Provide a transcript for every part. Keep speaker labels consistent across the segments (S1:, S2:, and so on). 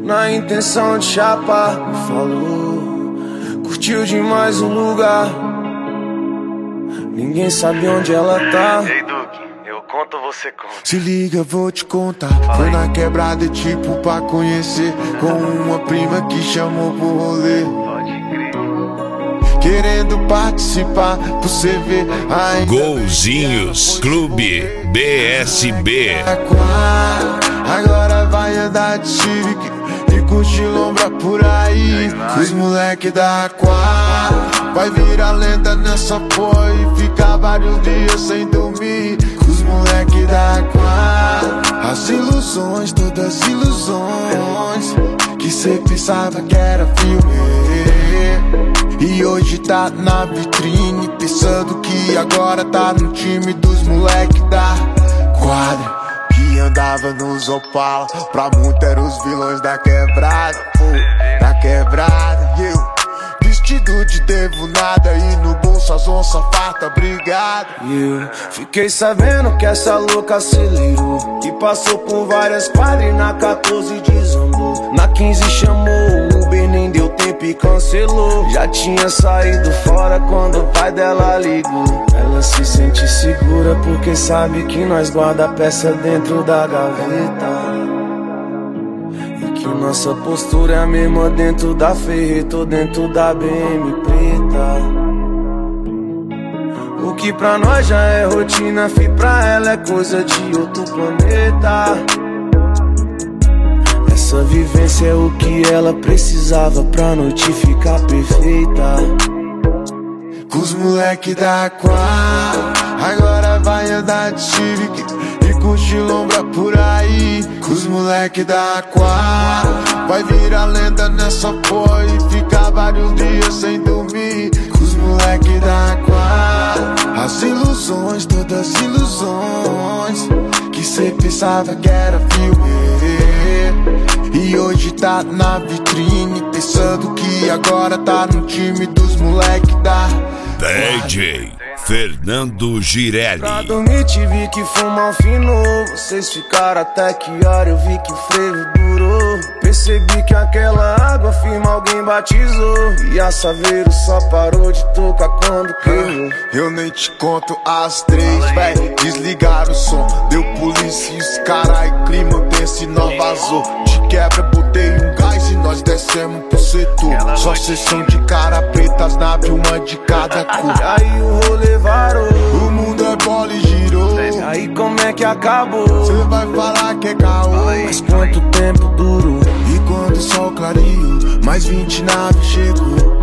S1: na intenção de chapar. Falou, curtiu demais o lugar, ninguém sabe onde ela tá.
S2: Ei, Duque, eu conto ou você conta?
S3: Se liga, vou te contar. Foi na quebrada, tipo, pra conhecer, com uma prima que chamou pro rolê.
S2: Pode crer.
S3: Querendo participar, pra você ver ainda.
S4: Golzinhos Clube BSB.
S3: Agora vai andar de Civic e curtir lombra por aí. Os moleque da Aqua vai virar lenda nessa porra e ficar vários dias sem dormir. Os moleque da Aqua, as ilusões, todas as ilusões que cê pensava que era filme, e hoje tá na vitrine, pensando que agora tá no time dos moleque da quadra, que andava nos Opala. Pra muitos eram os vilões da quebrada, pô, da quebrada. E eu, vestido de devo nada, e no bolso as onças farta, obrigado.
S1: E eu fiquei sabendo que essa louca acelerou e passou por várias quadras, e na 14 desandou. Na 15 chamou o Uber, nem deu tempo e cancelou. Já tinha saído fora quando o pai dela ligou. Ela se sente segura porque sabe que nós guarda a peça dentro da gaveta, e que nossa postura é a mesma dentro da Ferreira ou dentro da BM preta. O que pra nós já é rotina, fi, pra ela é coisa de outro planeta. Essa vivência é o que ela precisava pra noite ficar perfeita.
S3: Com os moleque da Aqua, agora vai andar de Civic e curtir lombra por aí. Com os moleque da Aqua vai virar lenda nessa porra e ficar vários dias sem dormir. Com os moleque da Aqua, as ilusões, todas as ilusões que cê pensava que era filme, e hoje tá na vitrine, pensando que agora tá no time dos moleque da
S4: DJ Fernando Girelli.
S1: Pra dormir tive que fumar um fino. Vocês ficaram até que hora? Eu vi que o frevo durou. Percebi que aquela água firma alguém batizou, e a Saveiro só parou de tocar quando queimou.
S3: Eu nem te conto às 3, véi. Desligaram o som, deu polícia e os carai, clima tenso e nós vazou. De quebra botei um gás e nós descemos pro setor. Só sessão de cara preta, as naves, uma de cada cor.
S1: Aí o rolê varou,
S3: o mundo é bola e girou.
S1: aí como é que acabou?
S3: Cê vai falar que é caô,
S1: Mas quanto tempo durou?
S3: E quando o sol clareou, mais 20 naves chegou,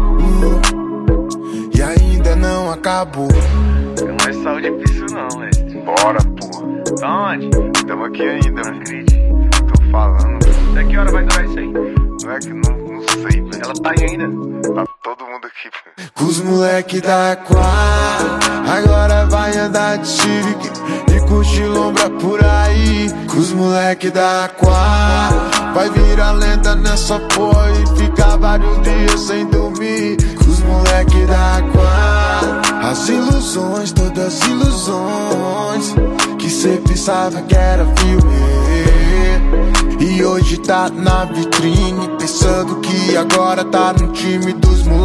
S3: e ainda não acabou.
S2: Não é saúde difícil não, velho. Bora, porra. Tá onde? Tamo aqui ainda, não acredito. Tô falando. Até que hora vai durar isso aí? Não é que não sei, velho. Ela tá aí ainda? Tá todo mundo aqui, velho.
S3: Com os moleque da Aqua, agora vai andar de Civic e curtir lombra por aí. Com os moleque da Aqua vai virar lenda nessa porra e ficar vários dias sem dormir. Com os moleque da Aqua, as ilusões, todas as ilusões que cê pensava que era filme, e hoje tá na vitrine, pensando que agora tá no time dos moleque